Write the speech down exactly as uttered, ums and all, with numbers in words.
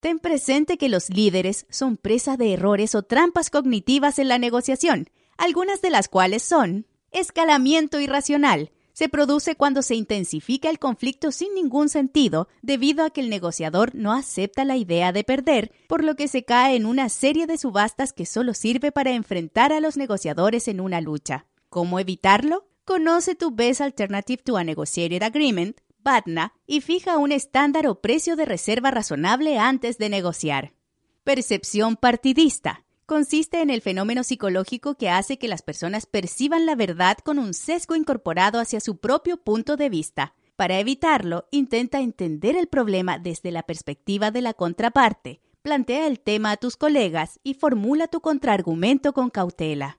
Ten presente que los líderes son presa de errores o trampas cognitivas en la negociación, algunas de las cuales son: escalamiento irracional. Se produce cuando se intensifica el conflicto sin ningún sentido debido a que el negociador no acepta la idea de perder, por lo que se cae en una serie de subastas que solo sirve para enfrentar a los negociadores en una lucha. ¿Cómo evitarlo? Conoce tu Best Alternative to a Negotiated Agreement, B A T N A, y fija un estándar o precio de reserva razonable antes de negociar. Percepción partidista. Consiste en el fenómeno psicológico que hace que las personas perciban la verdad con un sesgo incorporado hacia su propio punto de vista. Para evitarlo, intenta entender el problema desde la perspectiva de la contraparte, plantea el tema a tus colegas y formula tu contraargumento con cautela.